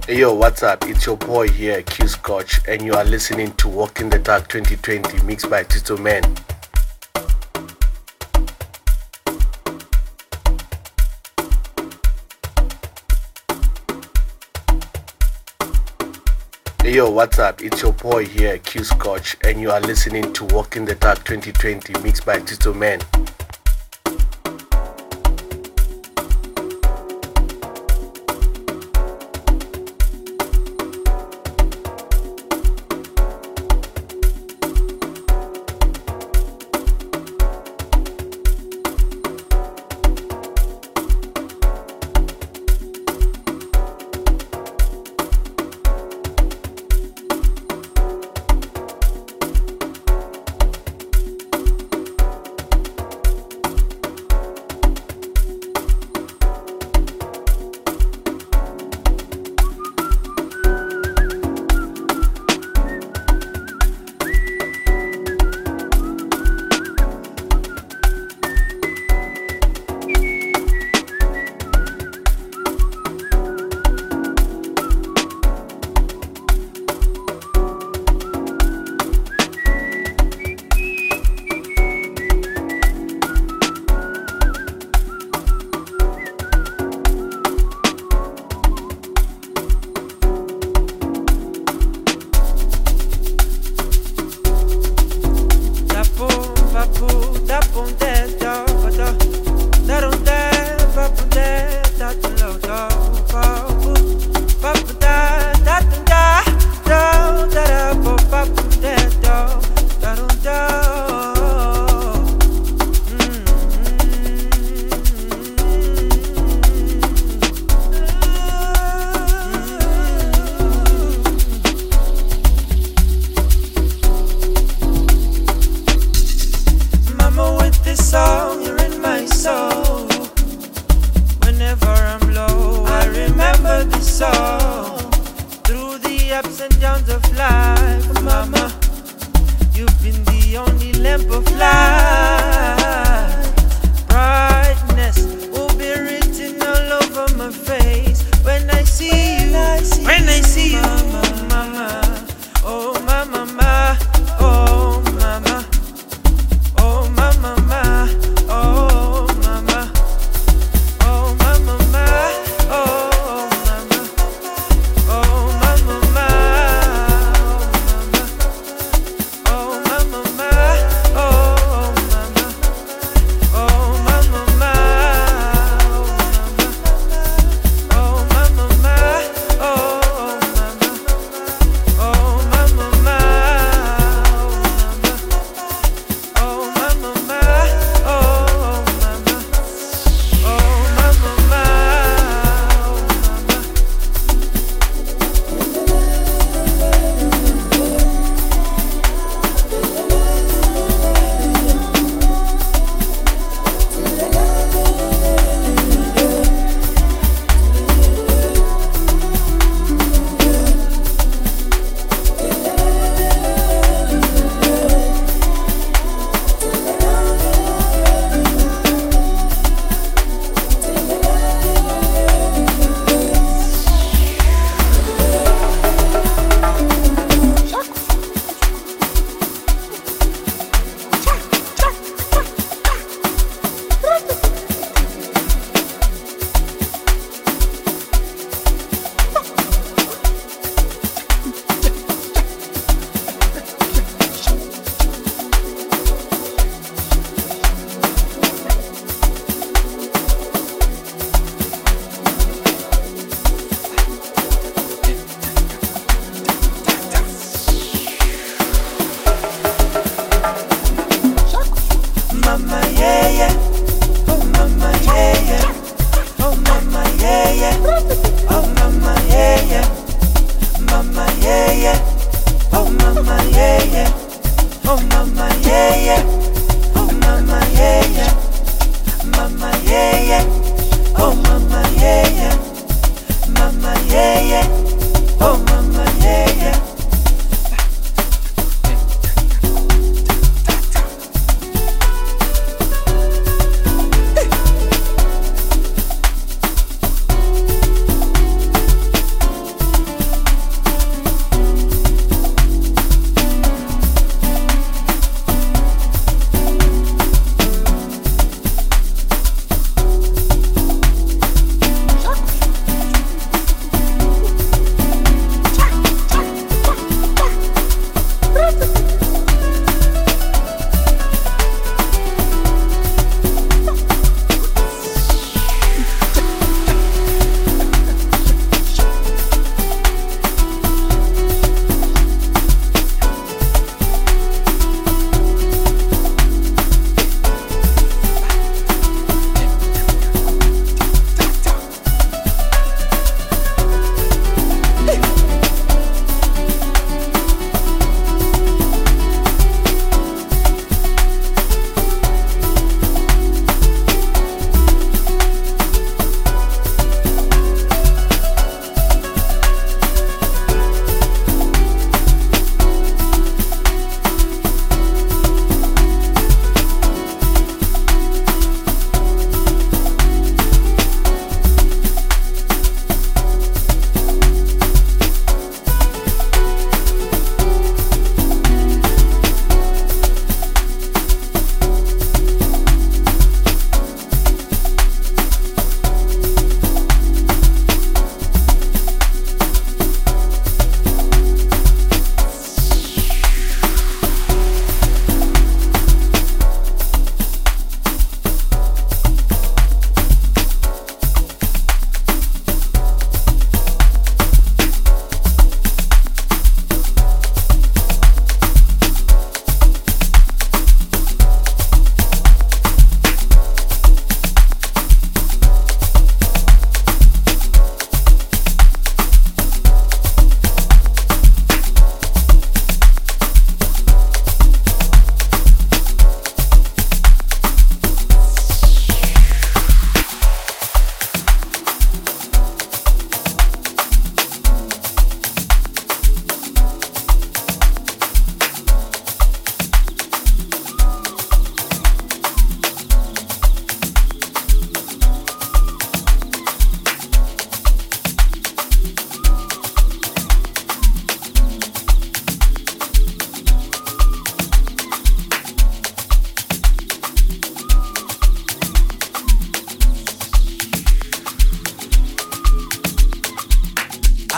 Hey yo, what's up? It's your boy here, Q Scotch, and you are listening to Walk in the Dark 2020 mixed by Tito Man. Hey yo, what's up? It's your boy here, Q Scotch, and you are listening to Walk in the Dark 2020 mixed by Tito Man.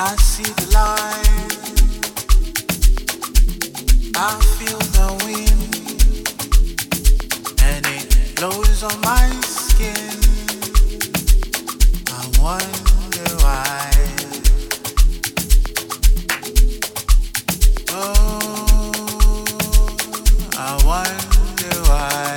I see the light, I feel the wind, and it blows on my skin. I wonder why. Oh, I wonder why.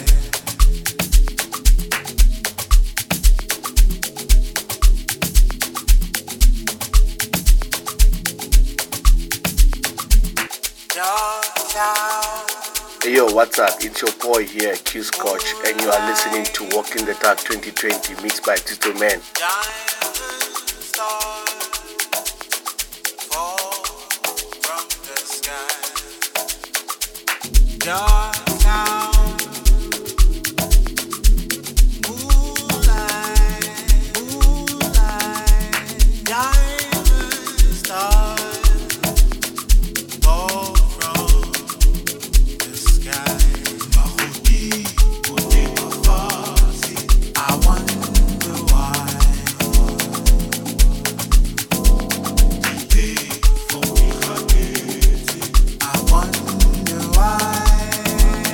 Hey yo, what's up? It's your boy here, Q Scotch, and you are listening to Walking the Talk 2020 mixed by Tito Man. I wonder why.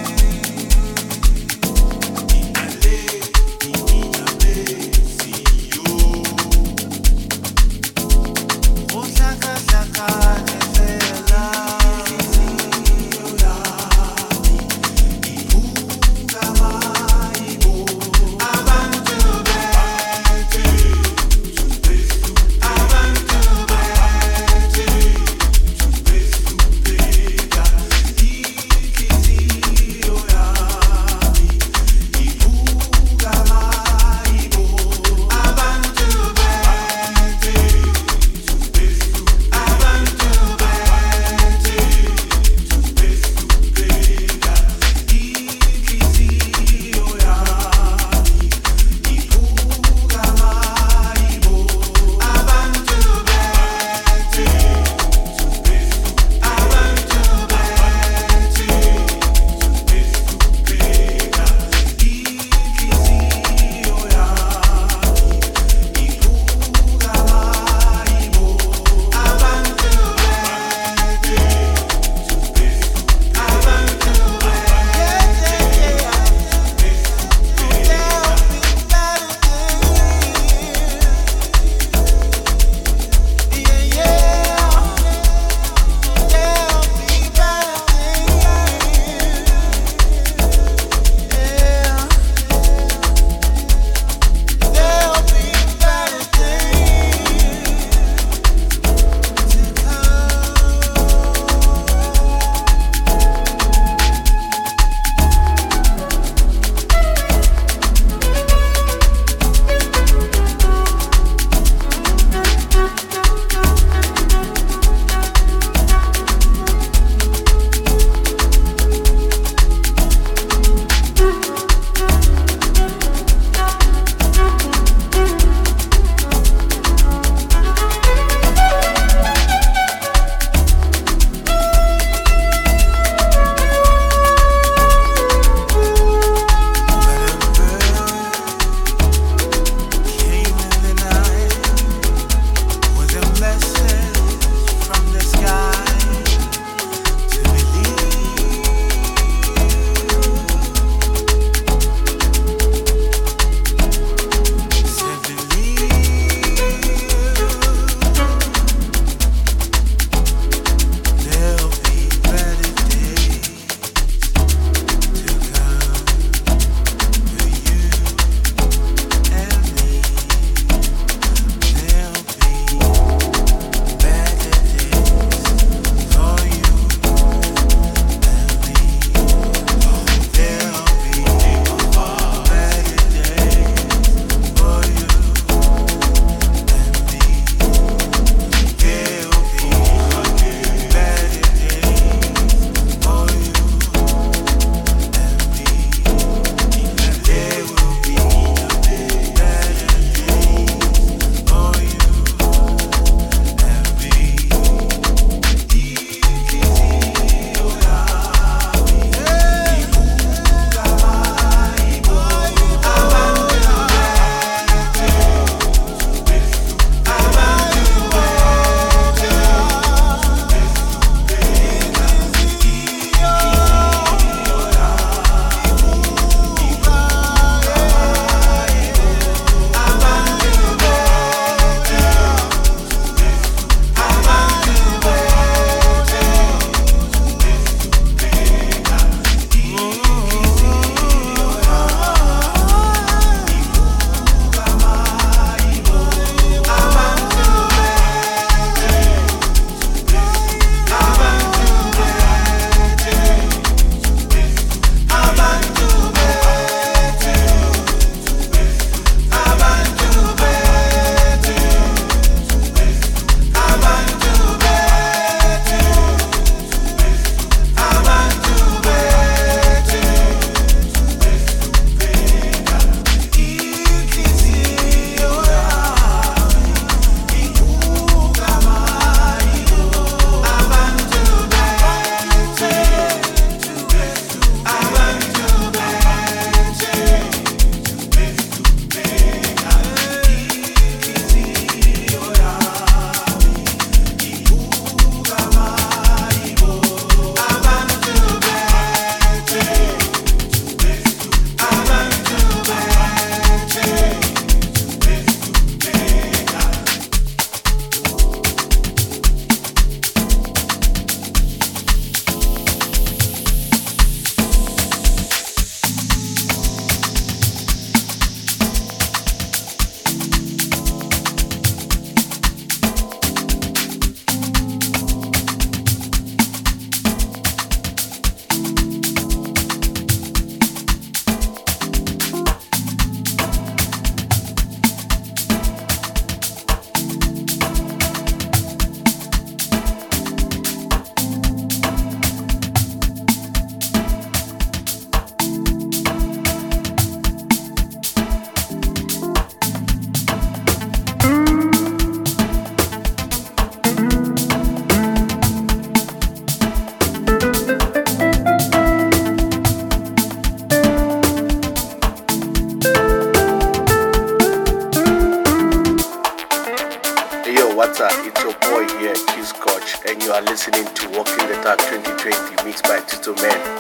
are listening to Walking the Talk 2020 mixed by Tito Man.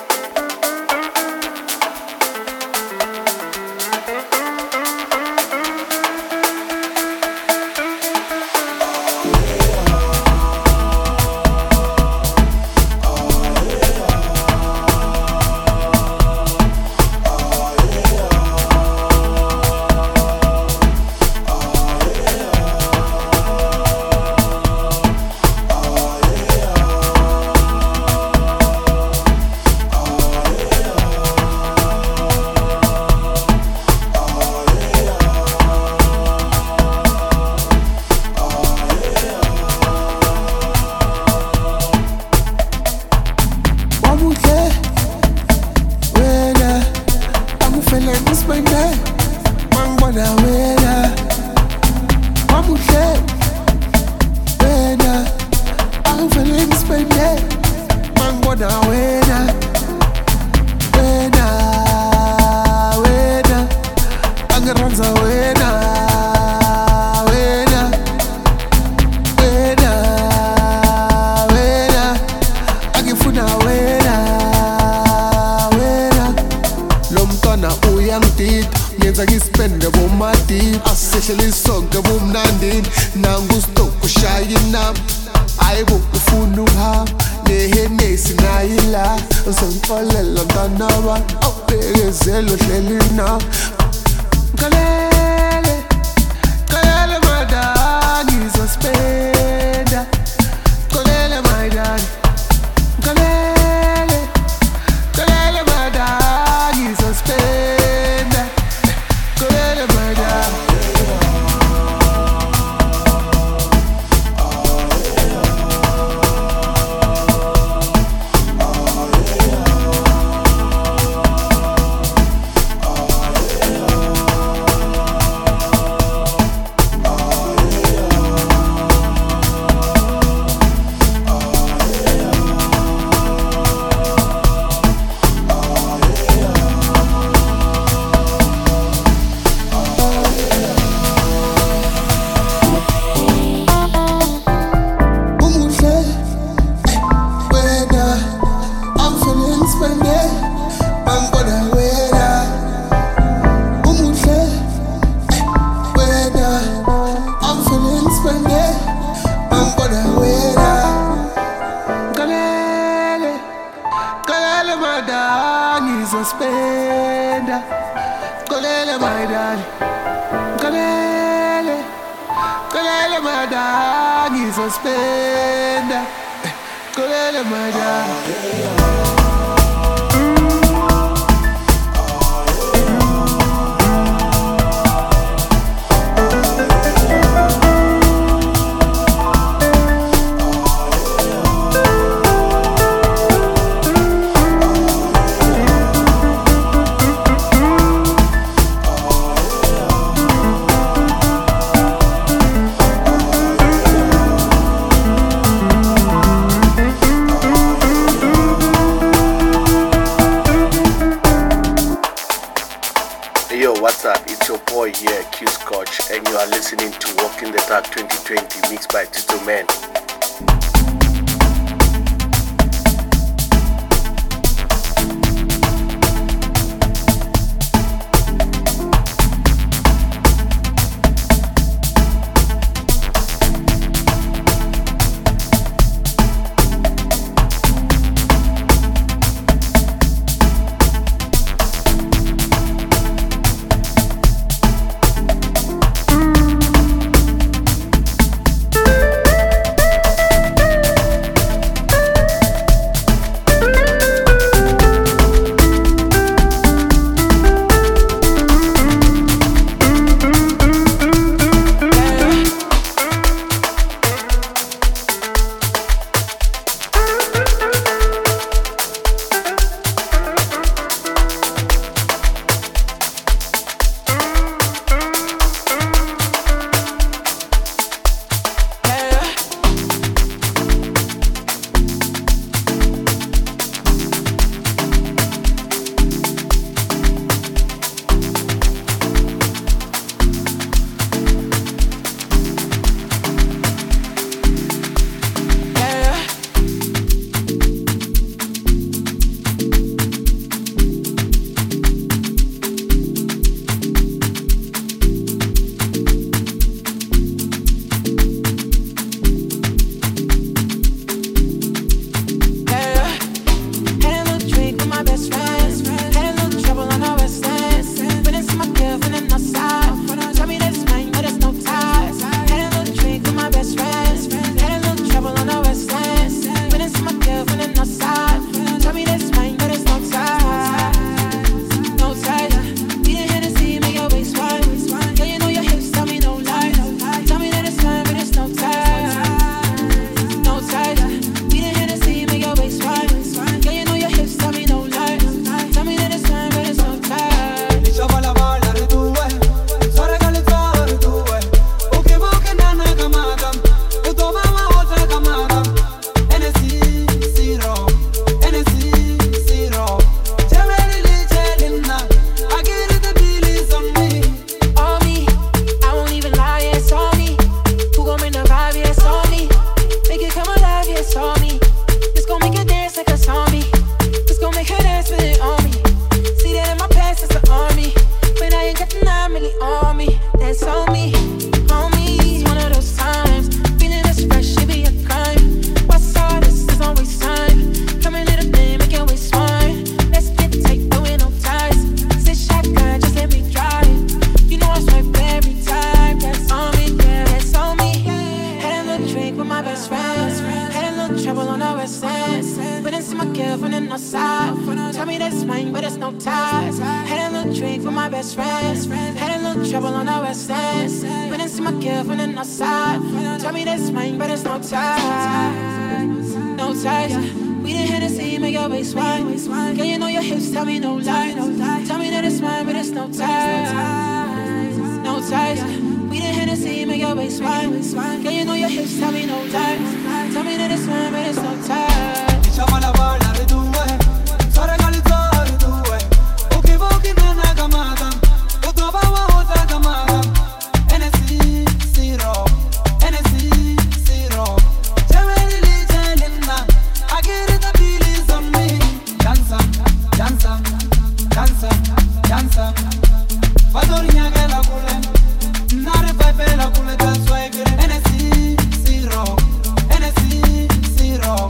but it's no ties. Had a little drink with my best friends. Had a little trouble on the west end. Went and see my girl from the north side. Tell me that's mine, but it's no ties. No ties. We didn't hit a scene, make your waist wide. Girl, you know your hips, tell me no lie. Tell me that it's mine, but it's no ties. No ties. We didn't hit a scene, make your waist wide. Girl, you know your hips, tell me no lie. Tell me that it's mine, but it's no ties. Diciamo la ballare due, so regalizzare due. Uki nana kamata, utobawa ota kamata. NSC zero, NSC zero. Jameli li jelinna, agiri the feelings on me. Dansa, dansa, dansa, dansa. Vadorinya gela kule, nare pepe la kule dansa egere. NSC zero, NSC zero.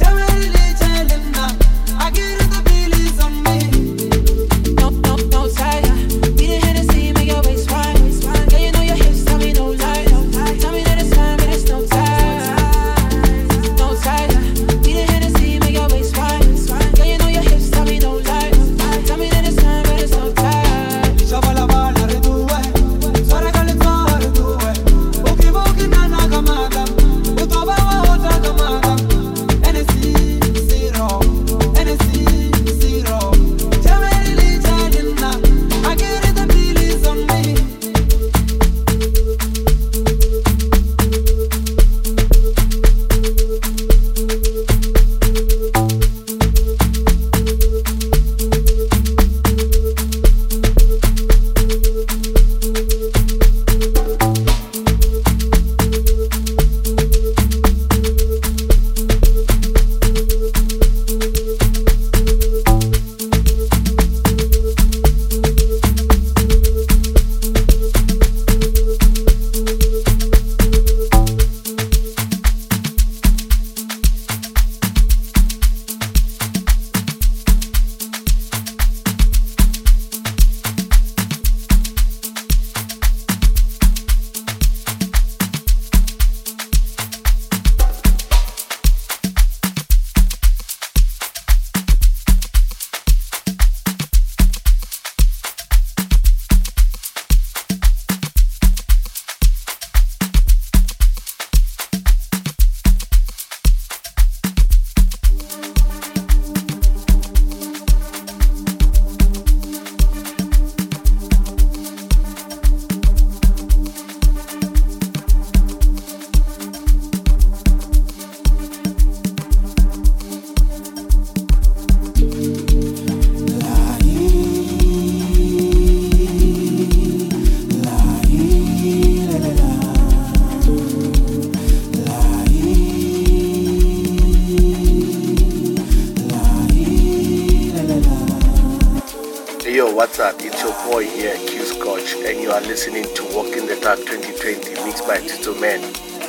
What's up? It's your boy here, Q Scotch, and you are listening to Walk in the Dark 2020, mixed by Tito Man.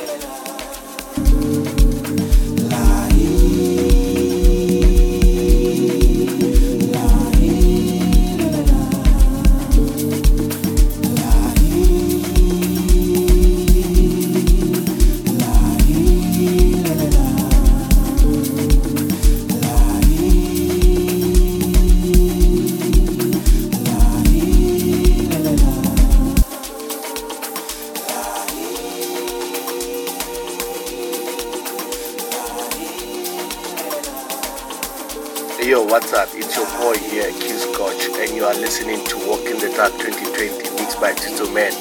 Yo, what's up? It's your boy here, Q Scotch, and you are listening to Walk in the Dark 2020, mixed by Tito Man.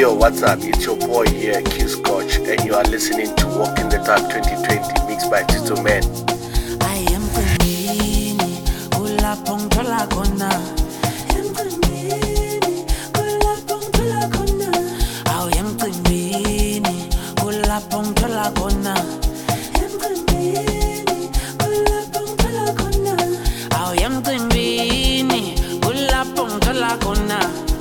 Yo, what's up? It's your boy here, Q Scotch, and you are listening to Walk in the Dark 2020 mixed by Tito Man. I am Queenie, Ula Pongola Gona. I am Queenie, Ula Pongola Gona. I am Queenie, Ula Pongola Gona. I am Queenie, Ula Pongola Gona. I am Queenie, Ula Pongola Gona.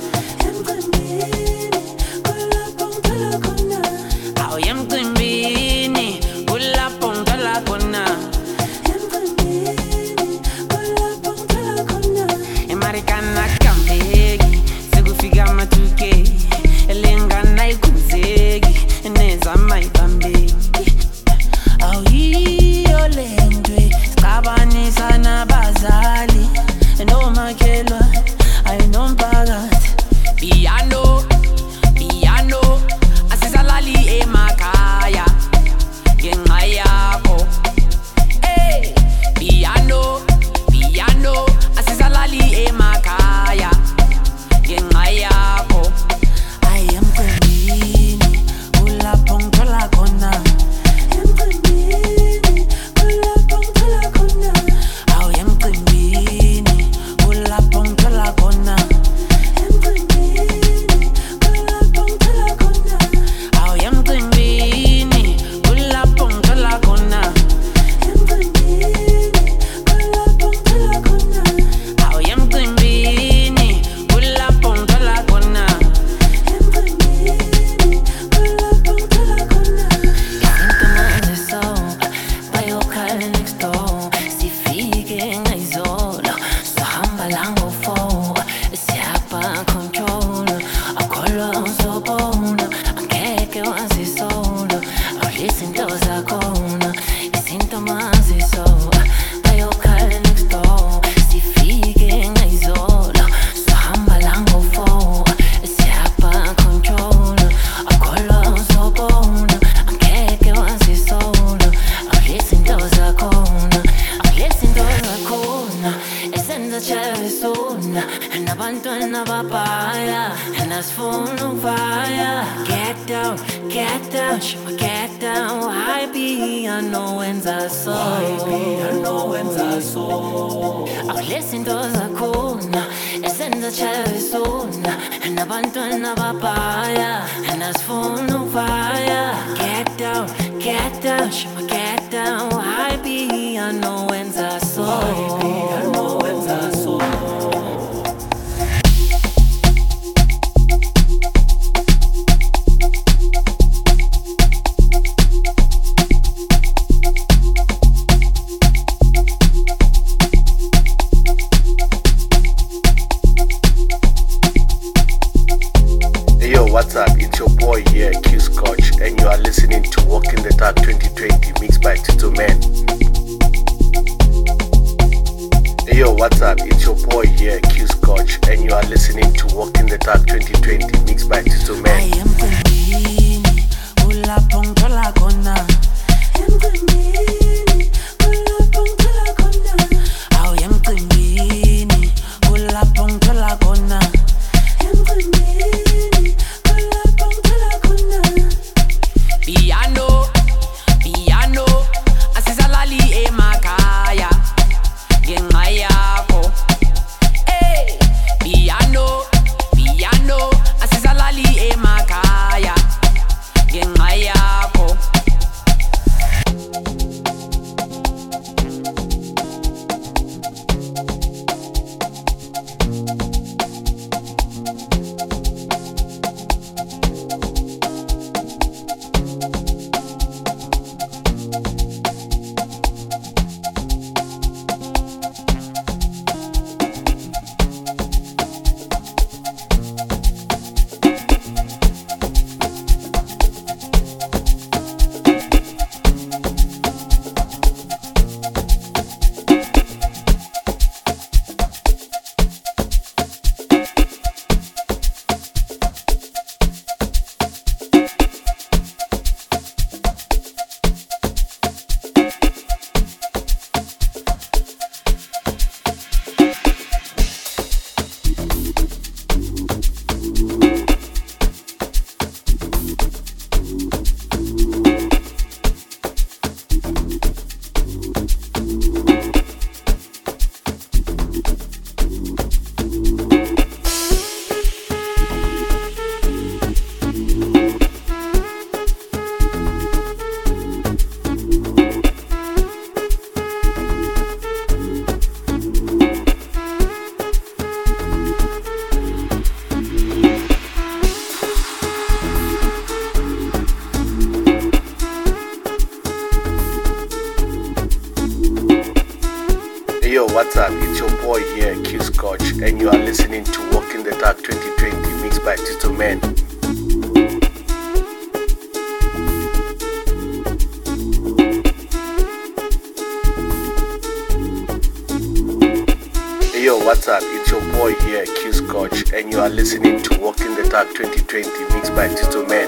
What's up? It's your boy here, Q Scotch, and you are listening to Walk in the Dark 2020 mixed by Tito Man. Yo, what's up? It's your boy here, Q Scotch, and you are listening to Walk in the Dark 2020 mixed by Tito Man. I am Queenie, Ula Pongola Gona. I am Queenie, Ula Pongola Gona. I am Queenie, Ula Pongola Gona. I am Queenie. Piano, piano, asizalali emakaya, ngengayako. Hey, piano, piano, asizalali emakaya, ngengayako. what's up? It's your boy here, Q Scotch, and you are listening to Walk in the Dark 2020 mixed by Tito Man. Yo, what's up? It's your boy here, Q Scotch, and you are listening to Walk in the Dark 2020 mixed by Tito Man.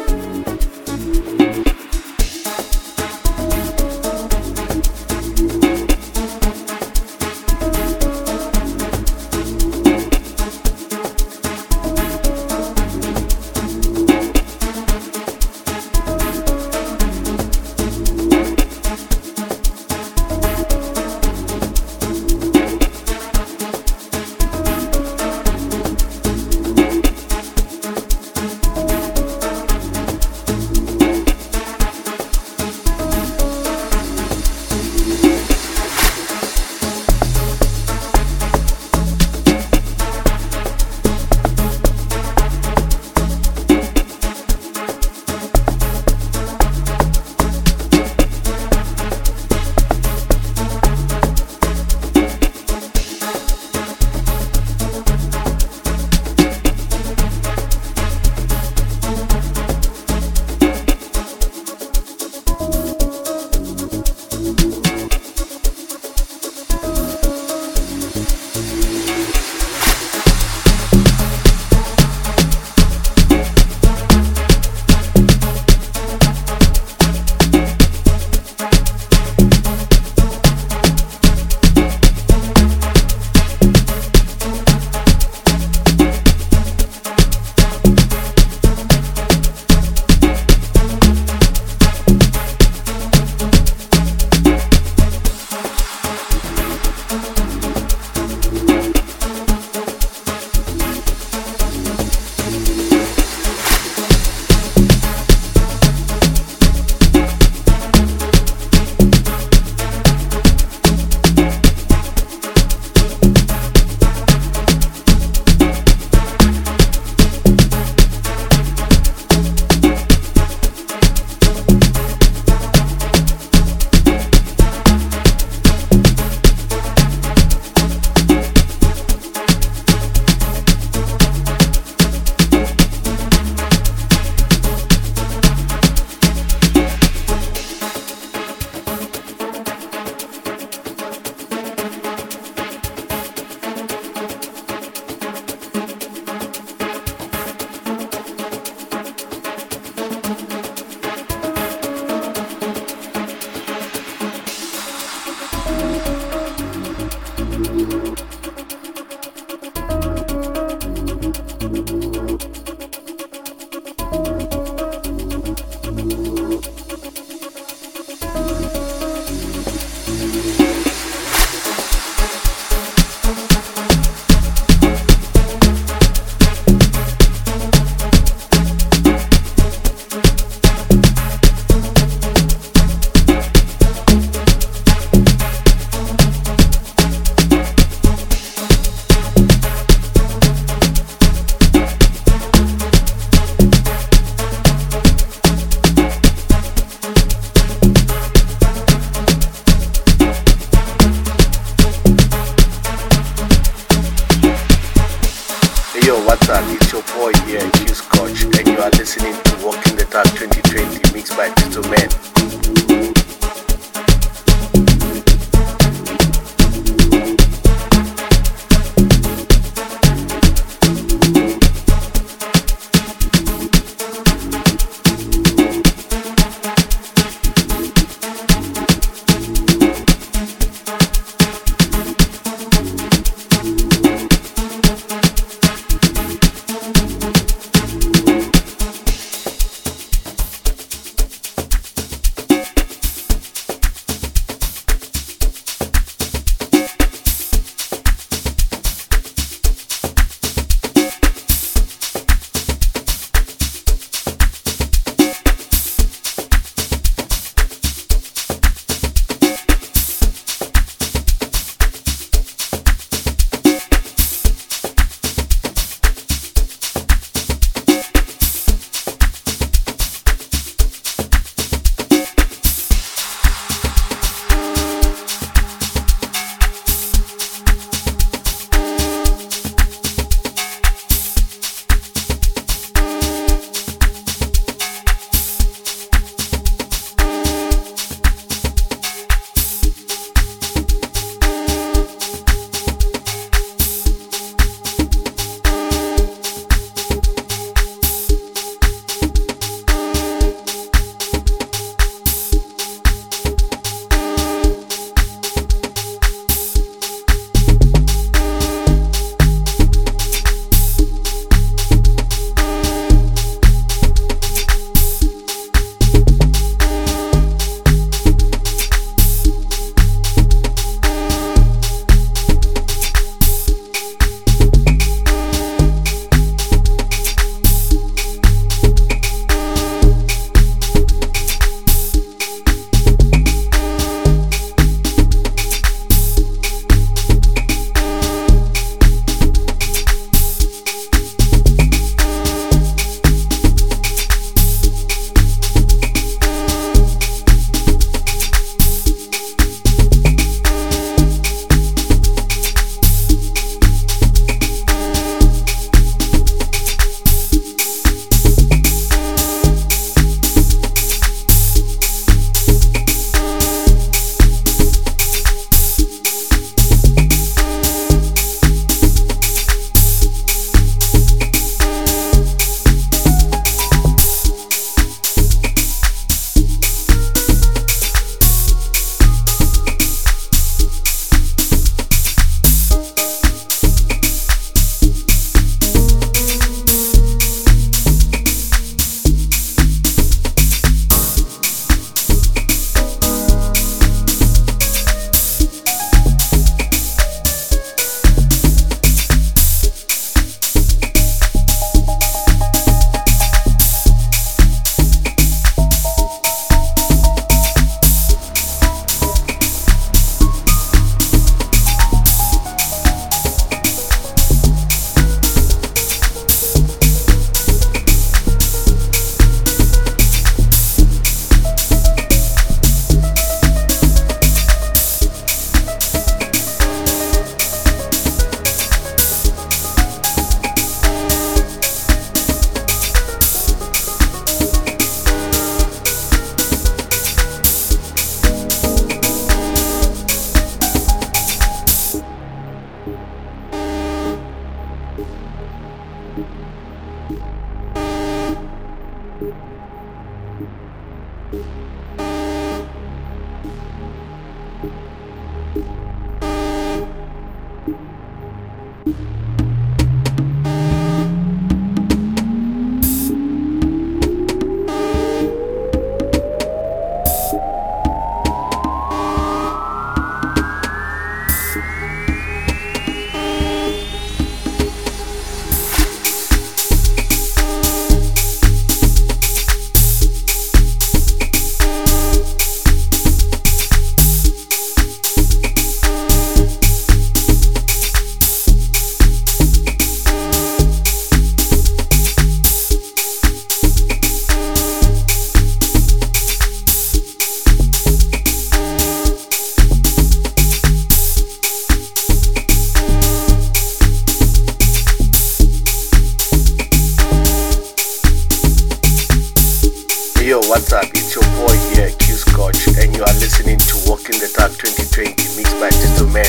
What's up? It's your boy here, Q Scotch, and you are listening to Walk in the Dark 2020 mixed by Tito Man. Yo, what's up? It's your boy here, Q Scotch, and you are listening to Walking the Talk 2020 mixed by Tito Man.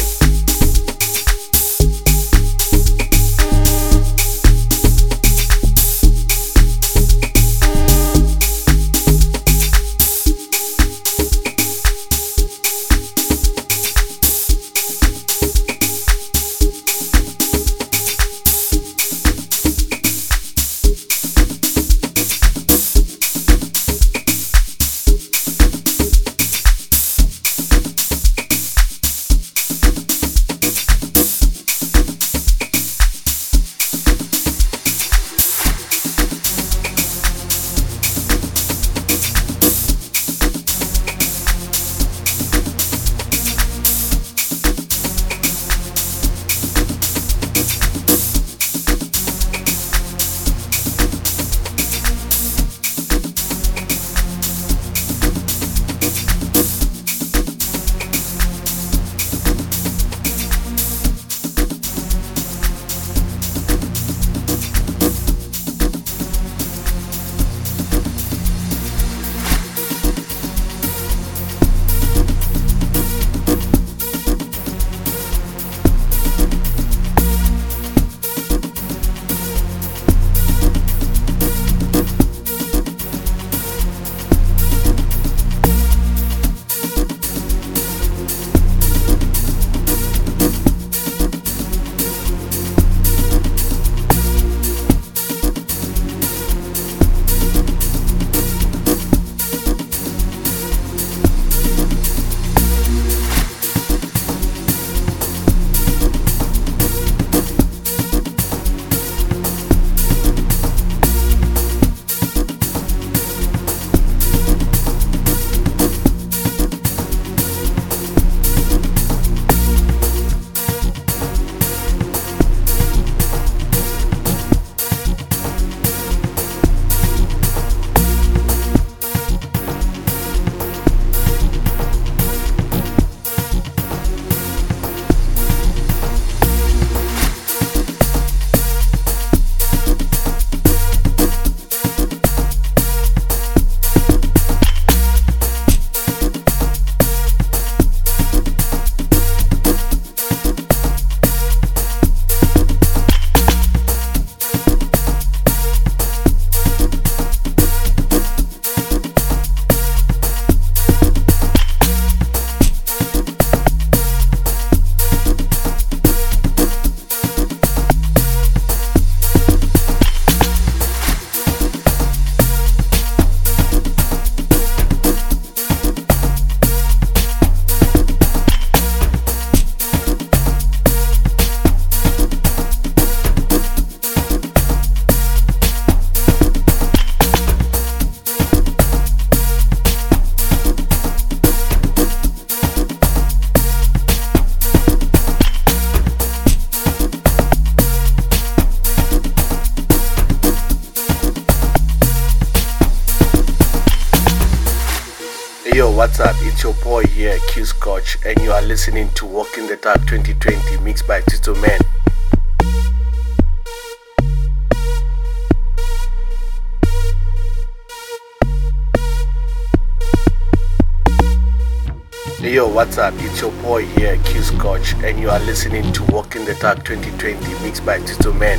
Yo, what's up? It's your boy here, Q Scotch, and you are listening to Walking the Talk 2020 mixed by Tito Man. Yo, what's up? It's your boy here, Q Scotch, and you are listening to Walking the Talk 2020 mixed by Tito Man.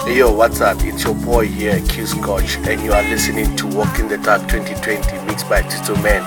Hey yo, what's up? It's your boy here, Q Scotch, and you are listening to Walk in the Dark 2020 mixed by Tito Man.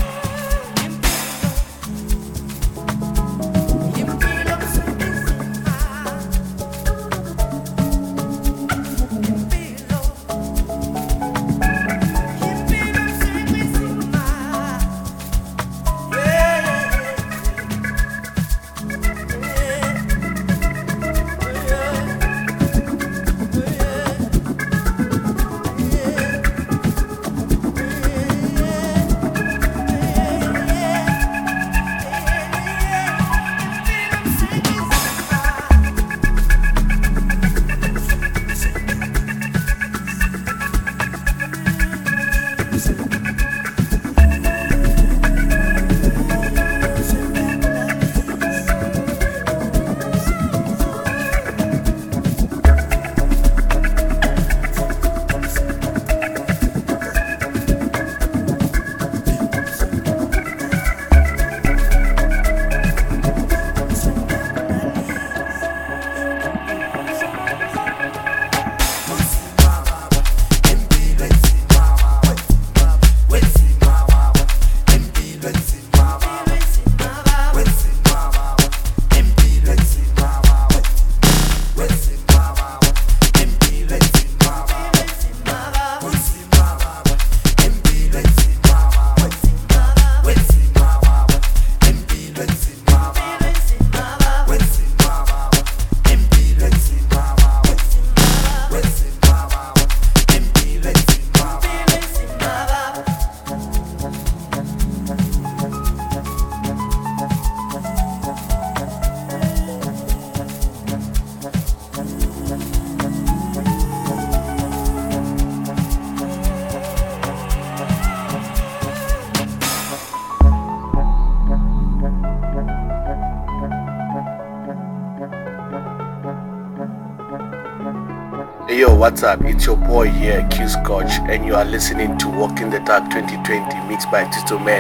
Hey yo, what's up? It's your boy here, Q Scotch, and you are listening to Walk in the Dark 2020 mixed by Tito Man.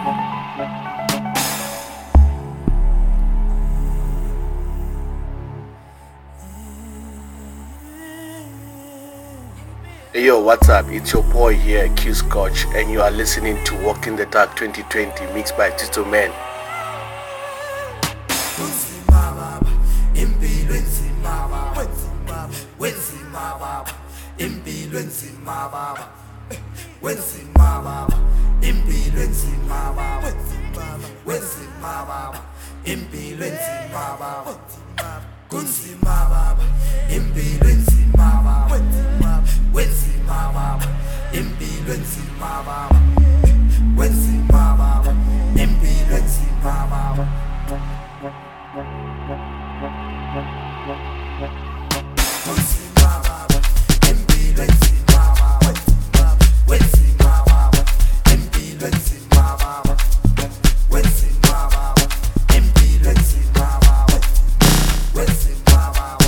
Hey yo, what's up? It's your boy here, Q Scotch, and you are listening to Walk in the Dark 2020 mixed by Tito Man. Let's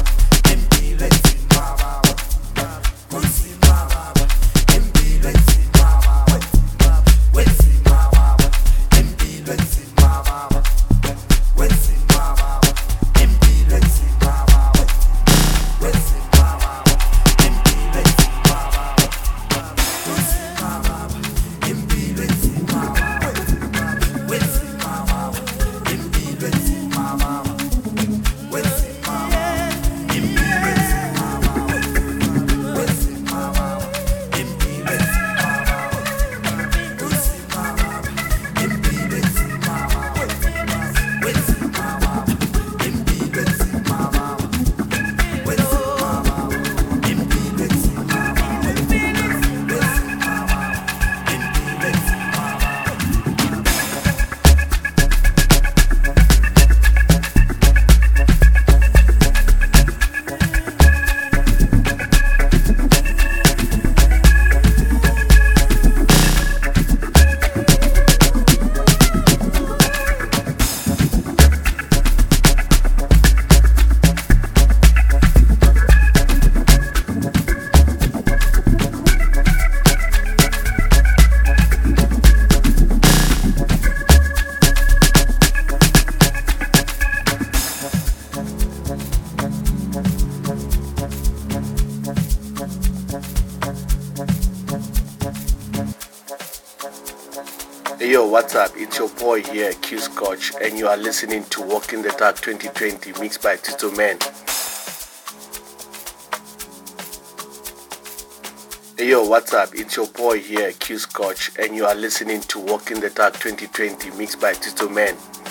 what's up? It's your boy here, Q Scotch, and you are listening to Walking the Talk 2020 mixed by Tito Man. Hey yo, what's up? It's your boy here, Q Scotch, and you are listening to Walking the Talk 2020 mixed by Tito Man.